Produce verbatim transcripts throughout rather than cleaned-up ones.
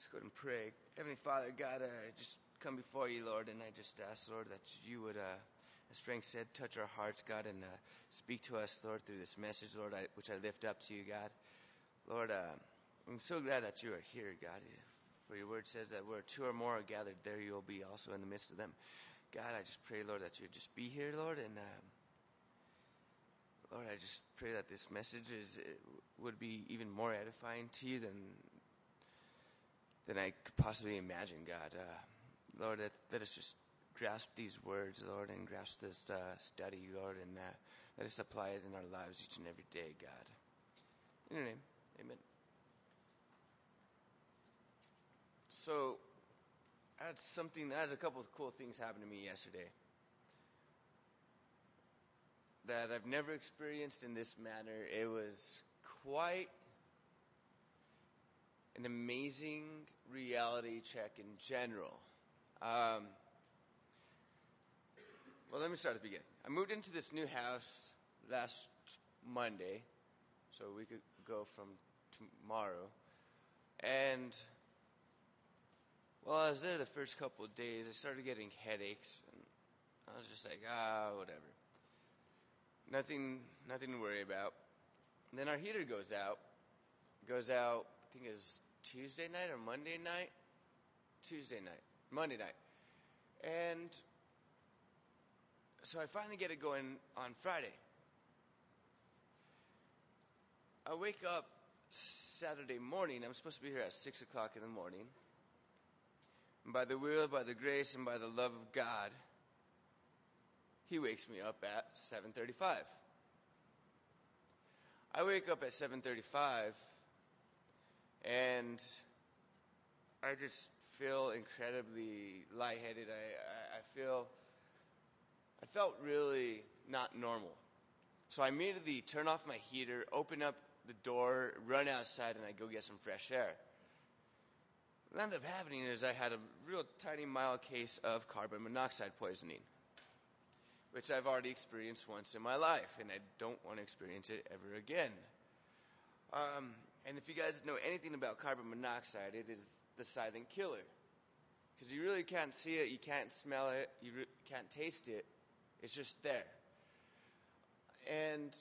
Let's go ahead and pray. Heavenly Father, God, I just come before you, Lord, and I just ask, Lord, that you would, uh, as Frank said, touch our hearts, God, and uh, speak to us, Lord, through this message, Lord, I, which I lift up to you, God. Lord, uh, I'm so glad that you are here, God, for your word says that where two or more are gathered, there you will be also in the midst of them. God, I just pray, Lord, that you would just be here, Lord, and um, Lord, I just pray that this message is it would be even more edifying to you than than I could possibly imagine, God. Uh, Lord, let, let us just grasp these words, Lord, and grasp this uh, study, Lord, and uh, let us apply it in our lives each and every day, God. In your name, amen. So, I had something, I had a couple of cool things happen to me yesterday that I've never experienced in this manner. It was quite an amazing reality check in general. Um, well, let me start at the beginning. I moved into this new house last Monday, so a week ago from tomorrow. And while I was there the first couple of days, I started getting headaches. And I was just like, ah, whatever. Nothing, nothing to worry about. And then our heater goes out. Goes out, I think it was Tuesday night or Monday night? Tuesday night. Monday night. And so I finally get it going on Friday. I wake up Saturday morning. I'm supposed to be here at six o'clock in the morning. And by the will, by the grace, and by the love of God, He wakes me up at seven thirty-five. I wake up at seven thirty-five, and I just feel incredibly lightheaded. I, I, I feel, I felt really not normal. So I immediately turn off my heater, open up the door, run outside, and I go get some fresh air. What ended up happening is I had a real tiny mild case of carbon monoxide poisoning, which I've already experienced once in my life, and I don't want to experience it ever again. Um, and if you guys know anything about carbon monoxide, it is the silent killer. Because you really can't see it, you can't smell it, you re- can't taste it. It's just there. And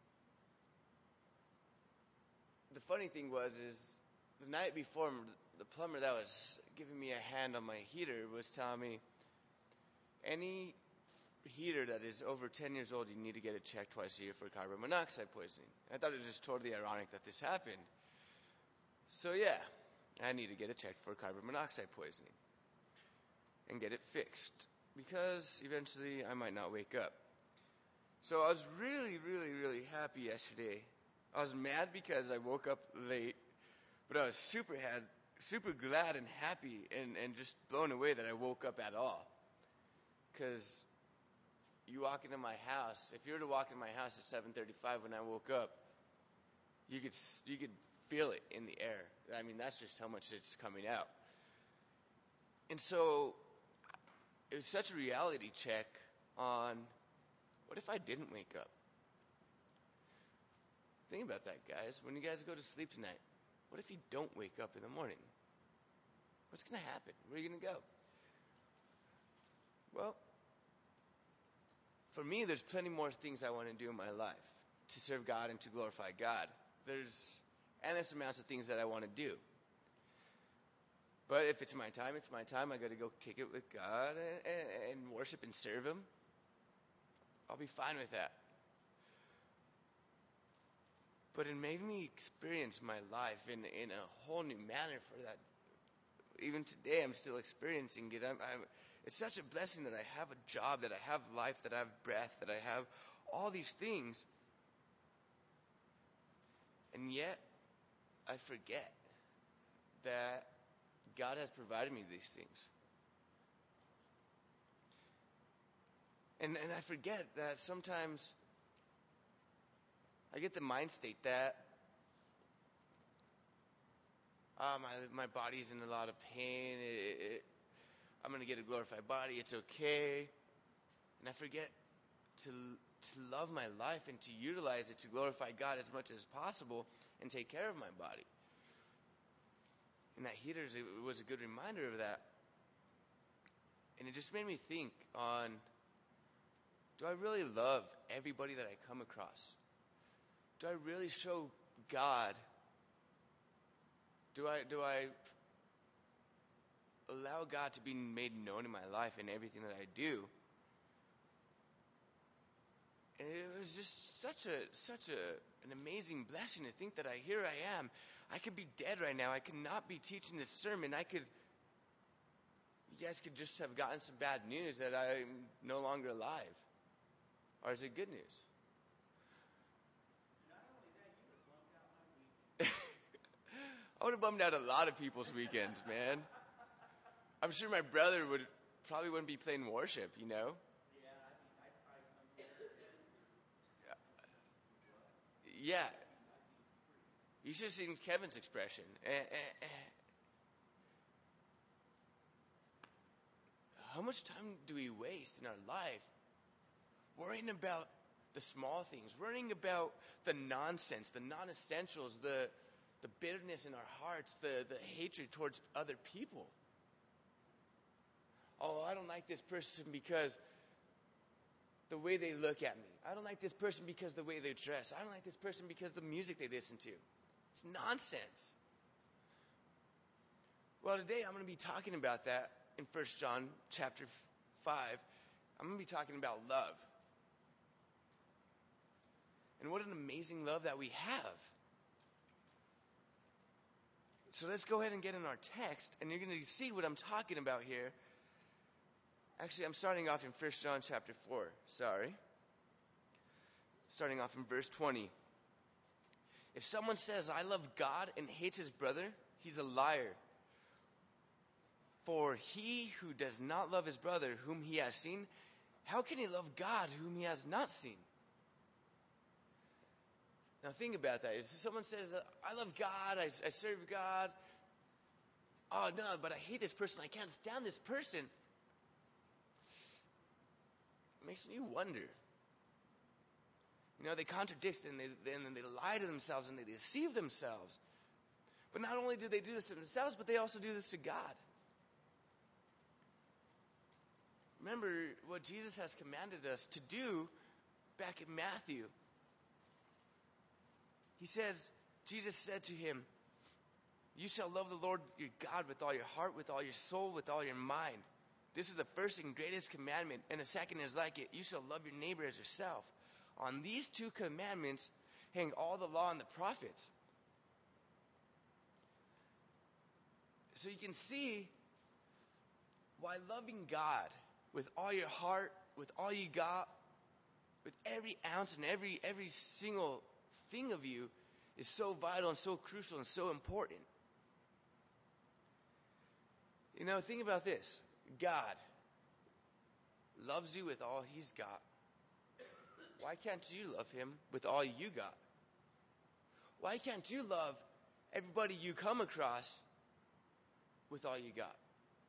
the funny thing was is the night before, the plumber that was giving me a hand on my heater was telling me, any heater that is over ten years old, you need to get it checked twice a year for carbon monoxide poisoning. I thought it was just totally ironic that this happened. So yeah, I need to get it checked for carbon monoxide poisoning and get it fixed, because eventually I might not wake up. So I was really, really, really happy yesterday. I was mad because I woke up late, but I was super had, super glad and happy and, and just blown away that I woke up at all. Because you walk into my house, if you were to walk into my house at seven thirty-five when I woke up, you could you could feel it in the air. I mean, that's just how much it's coming out. And so it was such a reality check on, what if I didn't wake up? Think about that, guys. When you guys go to sleep tonight, what if you don't wake up in the morning? What's going to happen? Where are you going to go? Well, for me, there's plenty more things I want to do in my life to serve God and to glorify God. There's endless amounts of things that I want to do. But if it's my time, it's my time. I got to go kick it with God and, and, and worship and serve Him. I'll be fine with that. But it made me experience my life in in a whole new manner for that. Even today, I'm still experiencing it. I'm, I'm, it's such a blessing that I have a job, that I have life, that I have breath, that I have all these things. And yet, I forget that God has provided me these things. And, and I forget that sometimes I get the mind state that uh, my my body's in a lot of pain. It, it, I'm going to get a glorified body. It's okay. And I forget to to love my life and to utilize it to glorify God as much as possible and take care of my body. And that heater is, it was a good reminder of that. And it just made me think on, do I really love everybody that I come across? Do I really show God? Do I do I allow God to be made known in my life in everything that I do? And it was just such a such a an amazing blessing to think that I here I am. I could be dead right now. I could not be teaching this sermon. I could you guys could just have gotten some bad news that I'm no longer alive. Or is it good news? Not only that, you would have bummed out my weekend. I would have bummed out a lot of people's weekends, man. I'm sure my brother would probably wouldn't be playing worship, you know? Yeah, I'd, be, I'd probably come here. Yeah. You should have seen Kevin's expression. Eh, eh, eh. How much time do we waste in our life worrying about the small things, worrying about the nonsense, the non-essentials, the the bitterness in our hearts, the, the hatred towards other people? Oh, I don't like this person because the way they look at me. I don't like this person because the way they dress. I don't like this person because the music they listen to. It's nonsense. Well, today I'm going to be talking about that in First John chapter five. I'm going to be talking about love. And what an amazing love that we have. So let's go ahead and get in our text, and you're going to see what I'm talking about here. Actually, I'm starting off in First John chapter four. Sorry. Starting off in verse twenty. If someone says, I love God and hates his brother, he's a liar. For he who does not love his brother whom he has seen, how can he love God whom he has not seen? Now think about that. If someone says, I love God, I, I serve God. Oh no, but I hate this person. I can't stand this person. It makes me wonder. You know, they contradict and they, they, and they lie to themselves and they deceive themselves. But not only do they do this to themselves, but they also do this to God. Remember what Jesus has commanded us to do back in Matthew. He says, Jesus said to him, you shall love the Lord your God with all your heart, with all your soul, with all your mind. This is the first and greatest commandment, and the second is like it. You shall love your neighbor as yourself. On these two commandments hang all the law and the prophets. So you can see why loving God with all your heart, with all you got, with every ounce and every every single thing of you is so vital and so crucial and so important. You know, think about this. God loves you with all he's got. Why can't you love him with all you got? Why can't you love everybody you come across with all you got?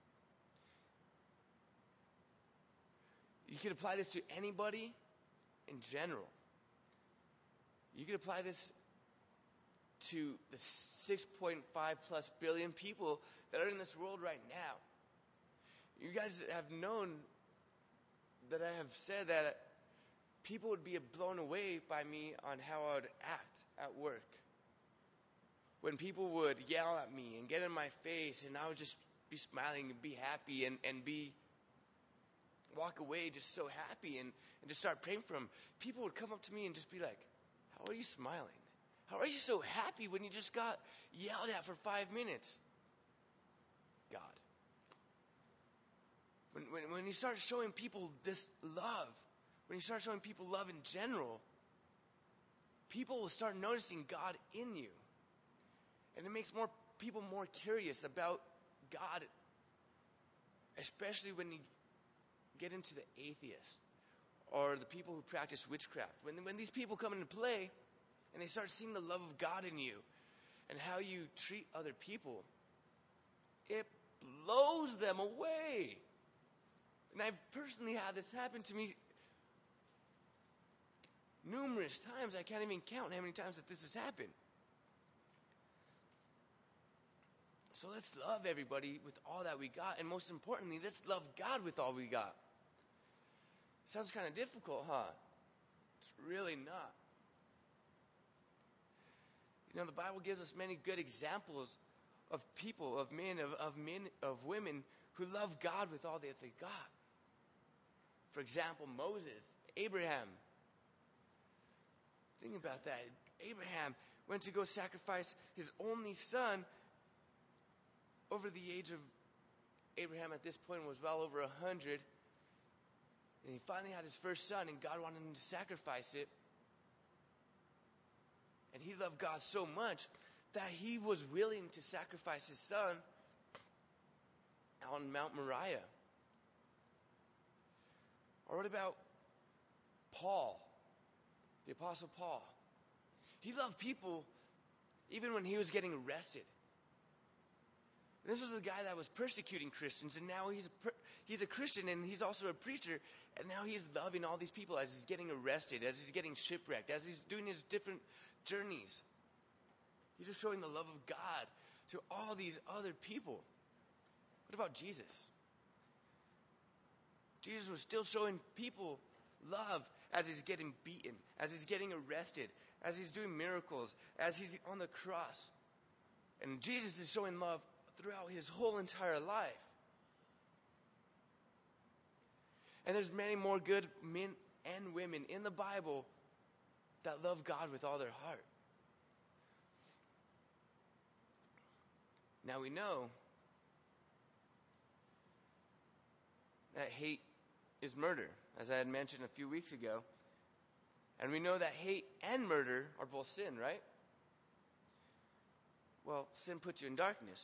You could apply this to anybody in general. You could apply this to the six point five plus billion people that are in this world right now. You guys have known that I have said that people would be blown away by me on how I would act at work. When people would yell at me and get in my face, and I would just be smiling and be happy and, and be walk away just so happy and, and just start praying for them. People would come up to me and just be like, how are you smiling? How are you so happy when you just got yelled at for five minutes? God. When, when, when you start showing people this love, when you start showing people love in general, people will start noticing God in you. And it makes more people more curious about God, especially when you get into the atheists or the people who practice witchcraft. When, when these people come into play and they start seeing the love of God in you and how you treat other people, it blows them away. And I've personally had this happen to me numerous times. I can't even count how many times that this has happened. So let's love everybody with all that we got. And most importantly, let's love God with all we got. Sounds kind of difficult, huh? It's really not. You know, the Bible gives us many good examples of people, of men, of, of men, of women who love God with all that they got. For example, Moses, Abraham. Think about that. Abraham went to go sacrifice his only son. Over the age of Abraham at this point was well over a hundred. And he finally had his first son, and God wanted him to sacrifice it. And he loved God so much that he was willing to sacrifice his son on Mount Moriah. Or what about Paul, the Apostle Paul? He loved people even when he was getting arrested. This is the guy that was persecuting Christians, and now he's a, per- he's a Christian, and he's also a preacher, and now he's loving all these people as he's getting arrested, as he's getting shipwrecked, as he's doing his different journeys. He's just showing the love of God to all these other people. What about Jesus? Jesus was still showing people love as he's getting beaten, as he's getting arrested, as he's doing miracles, as he's on the cross. And Jesus is showing love throughout his whole entire life. And there's many more good men and women in the Bible that love God with all their heart. Now we know that hate is murder, as I had mentioned a few weeks ago. And we know that hate and murder are both sin, right? Well, sin puts you in darkness.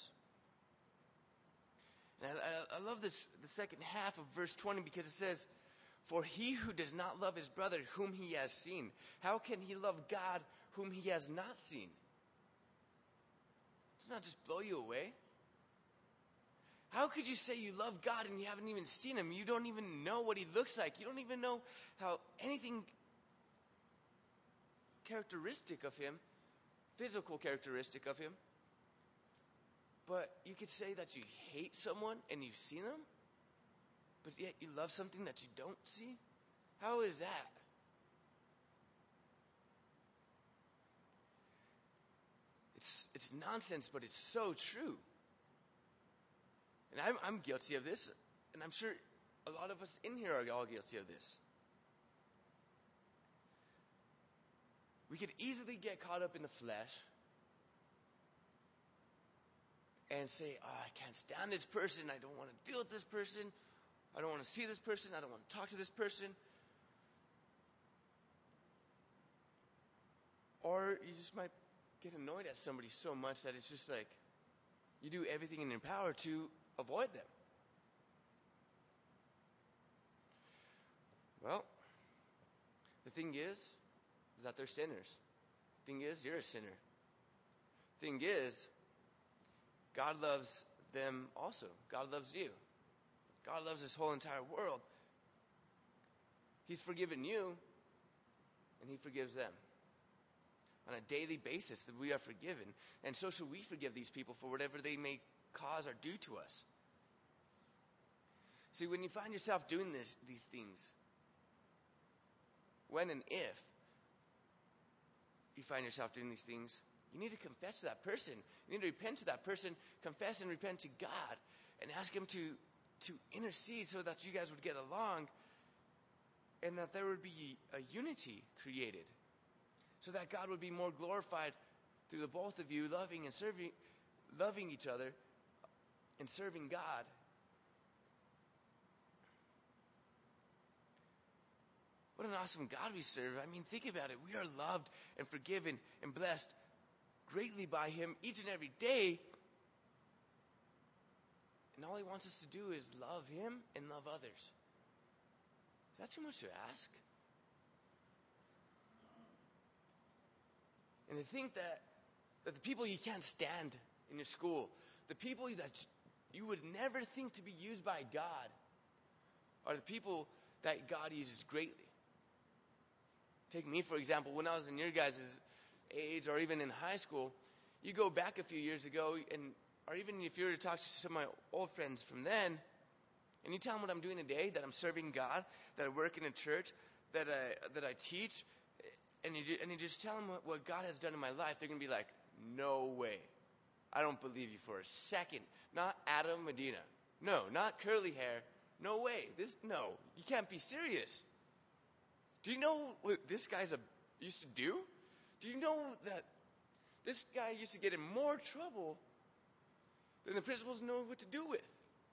And I, I, I love this, the second half of verse twenty, because it says, "For he who does not love his brother whom he has seen, how can he love God whom he has not seen?" Does not just blow you away? How could you say you love God and you haven't even seen him? You don't even know what he looks like. You don't even know how anything characteristic of him, physical characteristic of him. But you could say that you hate someone and you've seen them, but yet you love something that you don't see? How is that? It's it's nonsense, but it's so true. And I'm, I'm guilty of this, and I'm sure a lot of us in here are all guilty of this. We could easily get caught up in the flesh and say, "Oh, I can't stand this person. I don't want to deal with this person. I don't want to see this person. I don't want to talk to this person." Or you just might get annoyed at somebody so much that it's just like you do everything in your power to avoid them. Well, the thing is, is that they're sinners. The thing is, you're a sinner. The thing is, God loves them also. God loves you. God loves this whole entire world. He's forgiven you, and he forgives them. On a daily basis that we are forgiven. And so should we forgive these people for whatever they may cause or do to us. See, when you find yourself doing this, these things, when and if you find yourself doing these things, you need to confess to that person. You need to repent to that person, confess and repent to God, and ask him to, to intercede so that you guys would get along and that there would be a unity created. So that God would be more glorified through the both of you loving and serving, loving each other and serving God. What an awesome God we serve. I mean, think about it. We are loved and forgiven and blessed greatly by him each and every day. And all he wants us to do is love him and love others. Is that too much to ask? And to think that, that the people you can't stand in your school, the people that you would never think to be used by God, are the people that God uses greatly. Take me, for example, when I was in your guys' age or even in high school, you go back a few years ago and or even if you were to talk to some of my old friends from then, and you tell them what I'm doing today, that I'm serving God, that I work in a church, that I that I teach, and you and you just tell them what, what God has done in my life, they're gonna be like, no way, I don't believe you for a second. Not Adam Medina, no, not curly hair, no way. This no, you can't be serious. Do you know what this guy's a, used to do? Do you know that this guy used to get in more trouble than the principals know what to do with?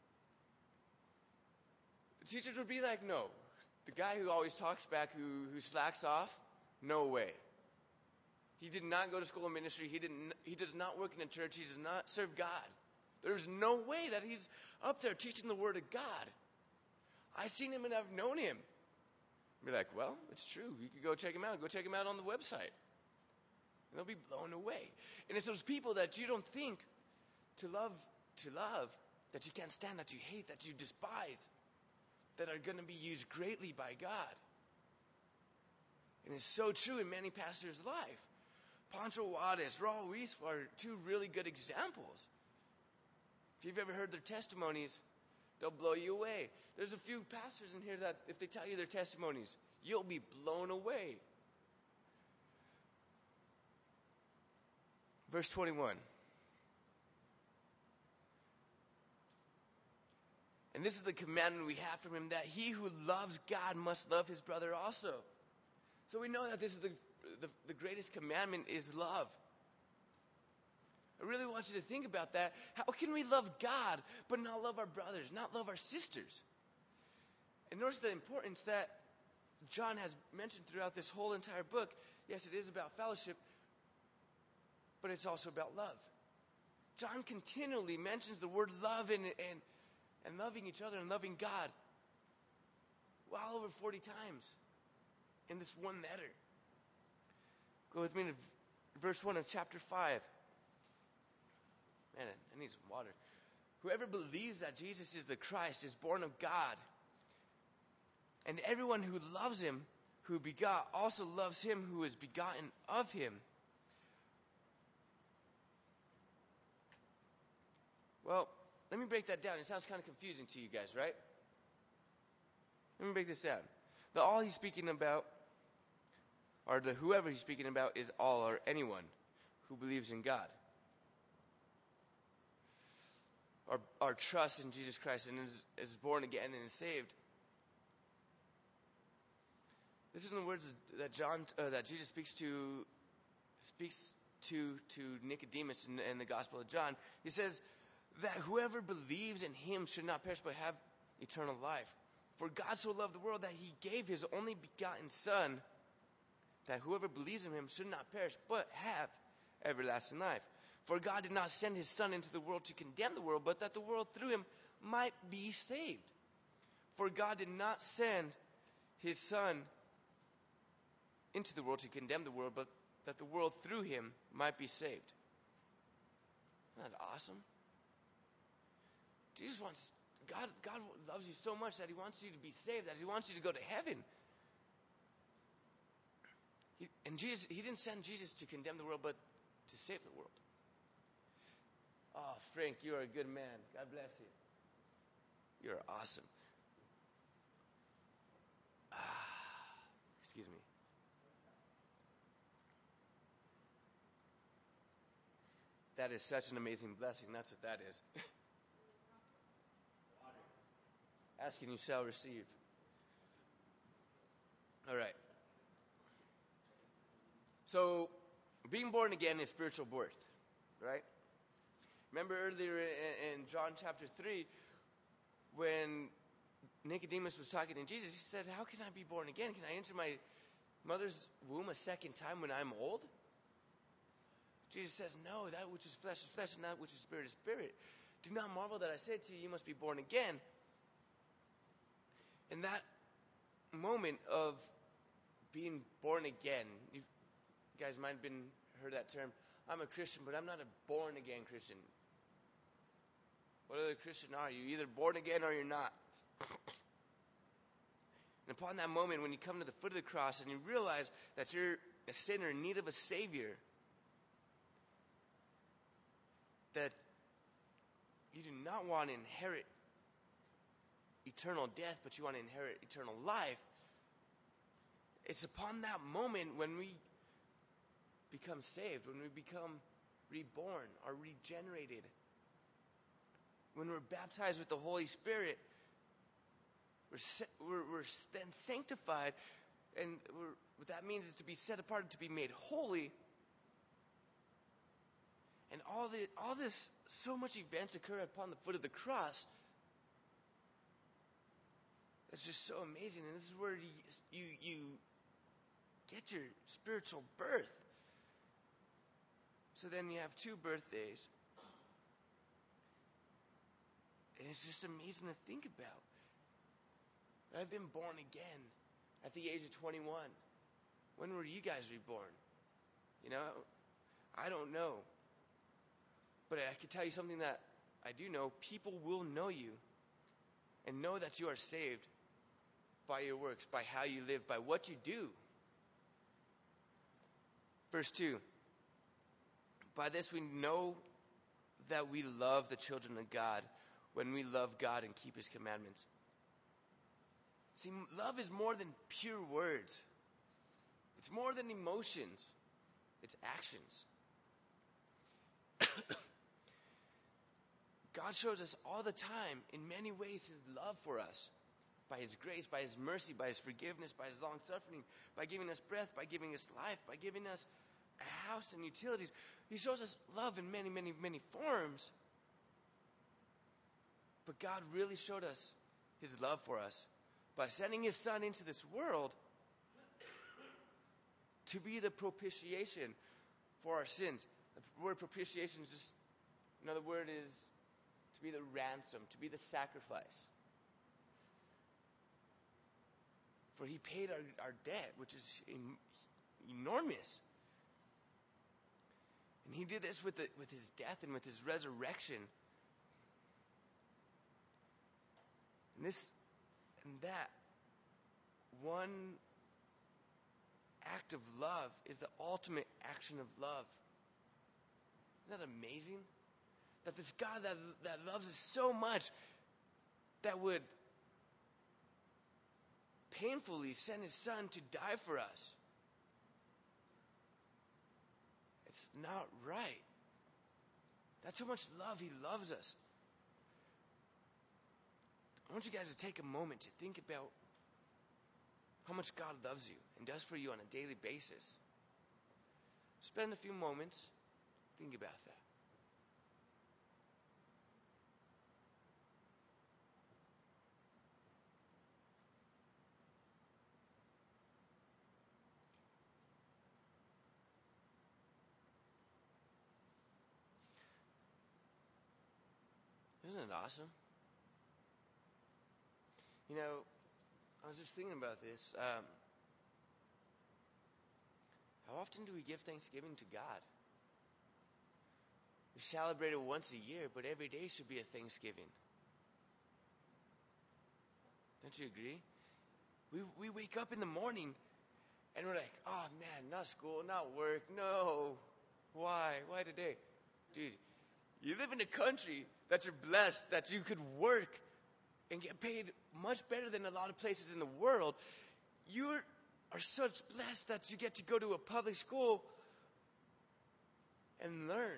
The teachers would be like, no. The guy who always talks back, who, who slacks off, no way. He did not go to school of ministry. He didn't. He does not work in a church. He does not serve God. There's no way that he's up there teaching the Word of God. I've seen him and I've known him. Be like, well, it's true. You could go check him out. Go check him out on the website. And they'll be blown away. And it's those people that you don't think to love, to love, that you can't stand, that you hate, that you despise, that are going to be used greatly by God. And it's so true in many pastors' life. Pancho Juarez, Raul Ruiz are two really good examples. If you've ever heard their testimonies, they'll blow you away. There's a few pastors in here that if they tell you their testimonies, you'll be blown away. Verse twenty-one. And this is the commandment we have from him, that he who loves God must love his brother also. So we know that this is the, the, the greatest commandment is love. I really want you to think about that. How can we love God but not love our brothers, not love our sisters? And notice the importance that John has mentioned throughout this whole entire book. Yes, it is about fellowship, but it's also about love. John continually mentions the word love and, and, and loving each other and loving God well over forty times in this one letter. Go with me to verse one of chapter five. Man, I need some water. Whoever believes that Jesus is the Christ is born of God. And everyone who loves him, who begot, also loves him who is begotten of him. Well, let me break that down. It sounds kind of confusing to you guys, right? Let me break this down. The all he's speaking about, or the whoever he's speaking about, is all or anyone who believes in God. Or, or trusts in Jesus Christ and is, is born again and is saved. This is the words that John, uh, that Jesus speaks to, speaks to to Nicodemus in, in the Gospel of John. He says that whoever believes in him should not perish but have eternal life. For God so loved the world that he gave his only begotten Son, that whoever believes in him should not perish but have everlasting life. For God did not send his Son into the world to condemn the world, but that the world through him might be saved. For God did not send his Son into the world to condemn the world, but that the world through him might be saved. Isn't that awesome? Jesus wants, God, God loves you so much that he wants you to be saved, that he wants you to go to heaven. He, and Jesus, he didn't send Jesus to condemn the world, but to save the world. Oh, Frank, you are a good man. God bless you. You're awesome. Ah, excuse me. That is such an amazing blessing. That's what that is. Ask and you shall receive. All right. So, being born again is spiritual birth, right? Remember earlier in, in John chapter three, when Nicodemus was talking to Jesus, he said, how can I be born again? Can I enter my mother's womb a second time when I'm old? Jesus says, no, that which is flesh is flesh, and that which is spirit is spirit. Do not marvel that I said to you, you must be born again. In that moment of being born again, you guys might have been heard that term, I'm a Christian, but I'm not a born again Christian. What other Christian are you? Either born again or you're not. And upon that moment, when you come to the foot of the cross and you realize that you're a sinner in need of a Savior, that you do not want to inherit eternal death, but you want to inherit eternal life, it's upon that moment when we become saved, when we become reborn or regenerated, when we're baptized with the Holy Spirit, we're, we're, we're then sanctified, and we're, what that means is to be set apart, to be made holy. And all the all this, so much events occur upon the foot of the cross. It's just so amazing, and this is where you you, you get your spiritual birth. So then you have two birthdays. And it's just amazing to think about. I've been born again at the age of twenty-one. When were you guys reborn? You know, I don't know. But I can tell you something that I do know. People will know you and know that you are saved by your works, by how you live, by what you do. Verse two. By this we know that we love the children of God, when we love God and keep His commandments. See, love is more than pure words. It's more than emotions. It's actions. God shows us all the time, in many ways, His love for us. By His grace, by His mercy, by His forgiveness, by His long suffering, by giving us breath, by giving us life, by giving us a house and utilities. He shows us love in many, many, many forms. But God really showed us His love for us by sending His Son into this world to be the propitiation for our sins. The word propitiation is just, another word is to be the ransom, to be the sacrifice. For He paid our, our debt, which is in, enormous. And He did this with the, with His death and with His resurrection. And this and that one act of love is the ultimate action of love. Isn't that amazing? That this God that, that loves us so much that would painfully send His Son to die for us. It's not right. That's how much love He loves us. I want you guys to take a moment to think about how much God loves you and does for you on a daily basis. Spend a few moments, think about that. Isn't it awesome? You know, I was just thinking about this. Um, how often do we give thanksgiving to God? We celebrate it once a year, but every day should be a Thanksgiving. Don't you agree? We we wake up in the morning and we're like, oh man, not school, not work, no. Why? Why today? Dude, you live in a country that you're blessed, that you could work and get paid much better than a lot of places in the world. You are such blessed that you get to go to a public school and learn.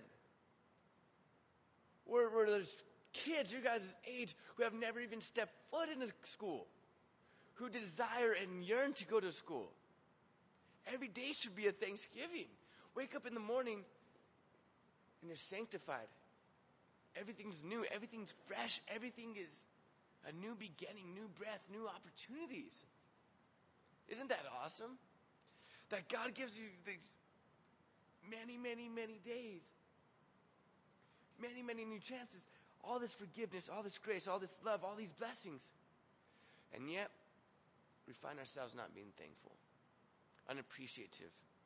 Where, where there's kids your guys' age who have never even stepped foot in a school, who desire and yearn to go to school. Every day should be a Thanksgiving. Wake up in the morning and you're sanctified. Everything's new. Everything's fresh. Everything is a new beginning, new breath, new opportunities. Isn't that awesome? That God gives you these many, many, many days. Many, many new chances. All this forgiveness, all this grace, all this love, all these blessings. And yet, we find ourselves not being thankful, unappreciative.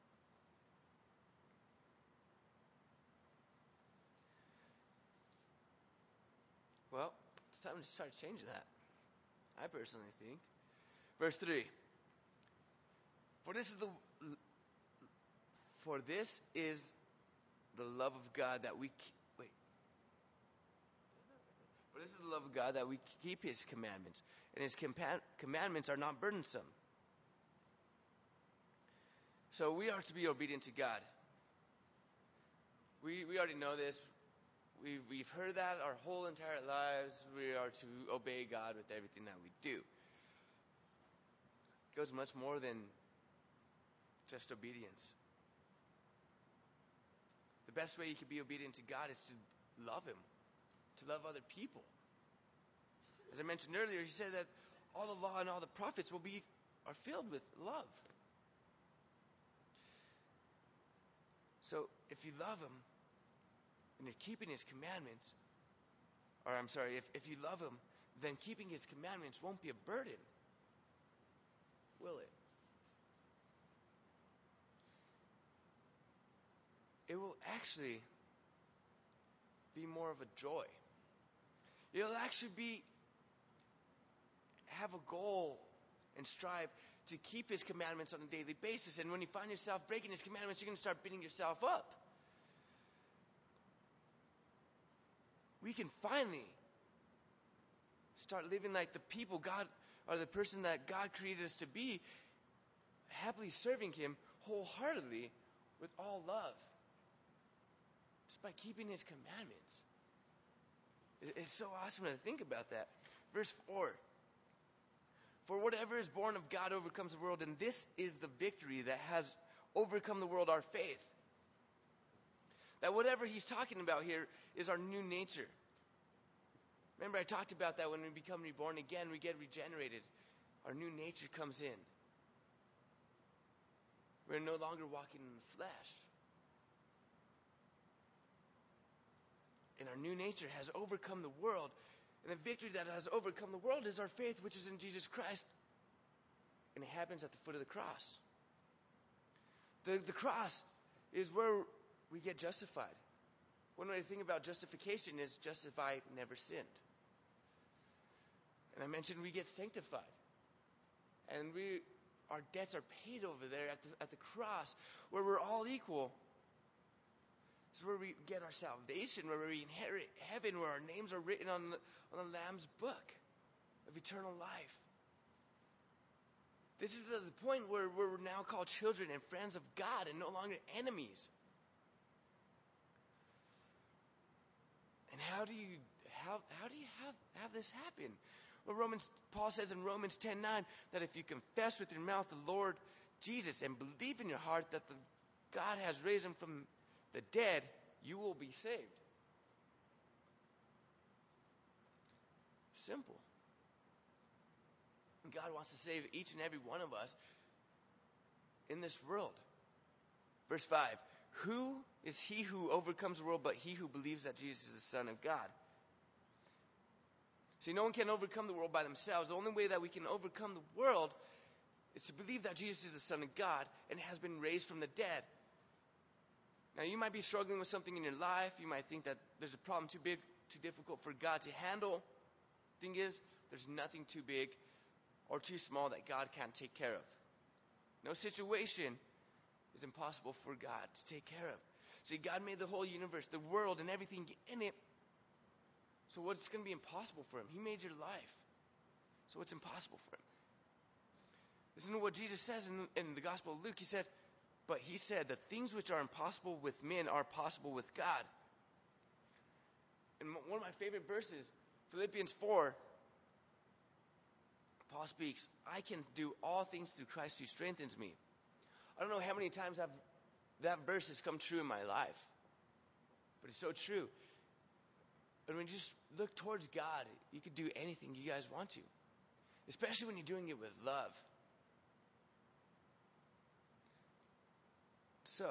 Well, it's time to start changing that. I personally think. Verse three. For this is the for this is the love of God that we wait. this is the love of God, that we keep his commandments. And his compa- commandments are not burdensome. So we are to be obedient to God. We we already know this. We've, we've heard that our whole entire lives. We are to obey God with everything that we do. It goes much more than just obedience. The best way you can be obedient to God is to love him, to love other people. As I mentioned earlier, he said that all the law and all the prophets will be are filled with love. So if you love him and you're keeping his commandments, or I'm sorry, if, if you love him, then keeping his commandments won't be a burden, will it? It will actually be more of a joy. It'll actually be have a goal and strive to keep his commandments on a daily basis. And when you find yourself breaking his commandments, you're going to start beating yourself up. We can finally start living like the people God, or the person that God created us to be, happily serving him wholeheartedly with all love. Just by keeping his commandments. It's so awesome to think about that. Verse four. For whatever is born of God overcomes the world, and this is the victory that has overcome the world, our faith. That whatever he's talking about here is our new nature. Remember I talked about that when we become reborn again, we get regenerated. Our new nature comes in. We're no longer walking in the flesh. And our new nature has overcome the world. And the victory that has overcome the world is our faith, which is in Jesus Christ. And it happens at the foot of the cross. The, the cross is where we get justified. One way to think about justification is justified, never sinned. And I mentioned we get sanctified. And we, our debts are paid over there at the, at the cross, where we're all equal. This is where we get our salvation, where we inherit heaven, where our names are written on the, on the Lamb's book of eternal life. This is the point where we're now called children and friends of God and no longer enemies. And how do you how how do you have, have this happen? Well, Romans Paul says in Romans ten nine that if you confess with your mouth the Lord Jesus and believe in your heart that the God has raised him from the dead, you will be saved. Simple. And God wants to save each and every one of us in this world. Verse five. Who is he who overcomes the world but he who believes that Jesus is the Son of God? See, no one can overcome the world by themselves. The only way that we can overcome the world is to believe that Jesus is the Son of God and has been raised from the dead. Now, you might be struggling with something in your life. You might think that there's a problem too big, too difficult for God to handle. Thing is, there's nothing too big or too small that God can't take care of. No situation is impossible for God to take care of. See, God made the whole universe, the world, and everything in it. So what's going to be impossible for him? He made your life. So what's impossible for him? Listen to what Jesus says in, in the Gospel of Luke. He said, but he said, the things which are impossible with men are possible with God. And one of my favorite verses, Philippians four, Paul speaks, I can do all things through Christ who strengthens me. I don't know how many times I've, that verse has come true in my life. But it's so true. And when you just look towards God, you can do anything you guys want to. Especially when you're doing it with love. So,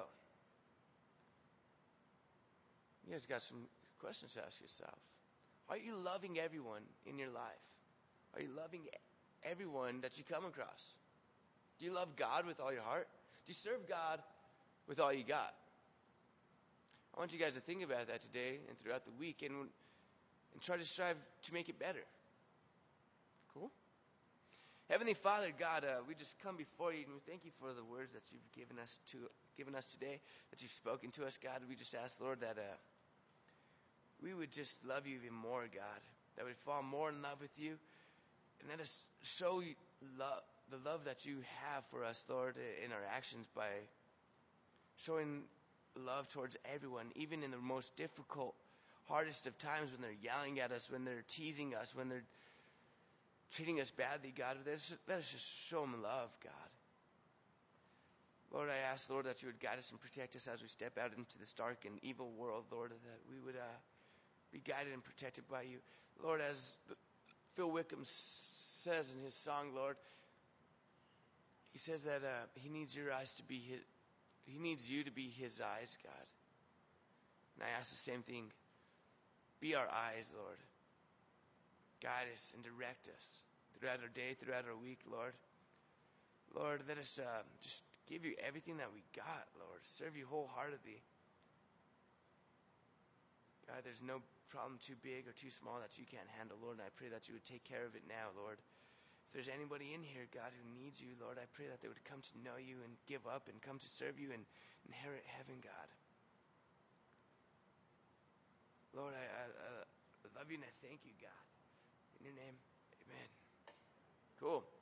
you guys got some questions to ask yourself. Are you loving everyone in your life? Are you loving everyone that you come across? Do you love God with all your heart? Do you serve God with all you got? I want you guys to think about that today and throughout the week and, and try to strive to make it better. Cool? Heavenly Father, God, uh, we just come before you and we thank you for the words that you've given us to given us today, that you've spoken to us, God. We just ask, Lord, that uh, we would just love you even more, God. that we'd fall more in love with you, and let us show you love, the love that you have for us, Lord, in our actions by showing love towards everyone, even in the most difficult, hardest of times when they're yelling at us, when they're teasing us, when they're treating us badly, God. Let us, let us just show them love, God. Lord, I ask, Lord, that you would guide us and protect us as we step out into this dark and evil world, Lord, that we would uh, be guided and protected by you. Lord, as Phil Wickham says in his song, Lord, he says that uh, he needs your eyes to be his, he needs you to be his eyes, God. And I ask the same thing. Be our eyes, Lord. Guide us and direct us throughout our day, throughout our week, Lord. Lord, let us uh, just give you everything that we got, Lord. Serve you wholeheartedly. God, there's no problem too big or too small that you can't handle, Lord, and I pray that you would take care of it now, Lord. If there's anybody in here, God, who needs you, Lord, I pray that they would come to know you and give up and come to serve you and inherit heaven, God. Lord, I, I, I love you and I thank you, God. In your name, amen. Cool.